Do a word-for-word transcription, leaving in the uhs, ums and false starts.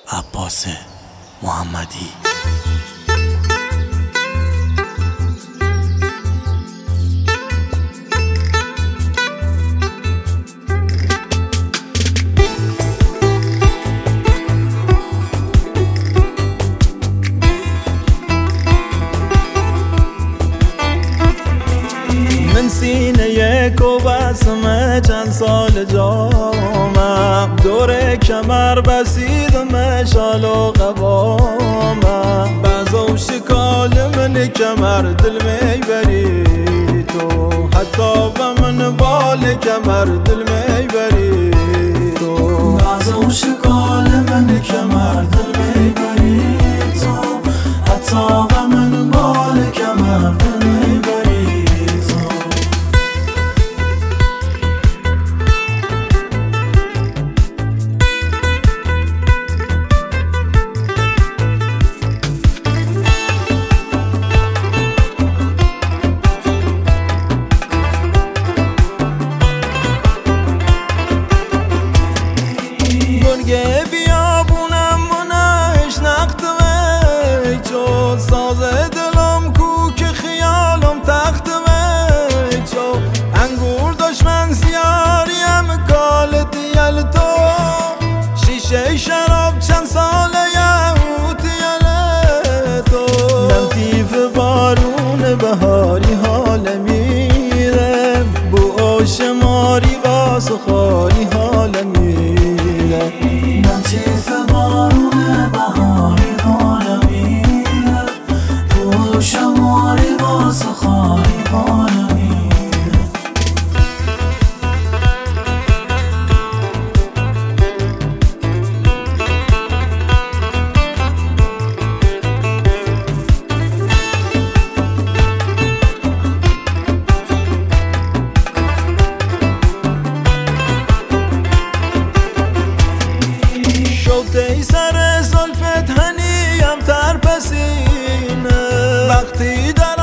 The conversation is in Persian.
عباس محمدی. من سینه یک و بسمه چند سال جامم، دور کمر بسید مشال و قوامم. بعضو شکال من کمر دل میبری تو، حتی به من بال کمر دل میبری تو. بعضو شکال من کمر دل میبری تو، حتی به من بال کمر دل میبری. گرگه بیابونم منش نقطمه، چو ساز دلم کو که خیالم تختمه. چو انگور دشمن سیاریم کال دیل تو، شیشه شراب چند ساله یهوت یل تو. نمتیف بارون بهاری حال میره، بو آشماری با سخاری حال میره. نمتیف بارون بهاری حال میره، بو شماری با سخاری حال میره. شوته سر زلفت هنیم تر پسینه، وقتی در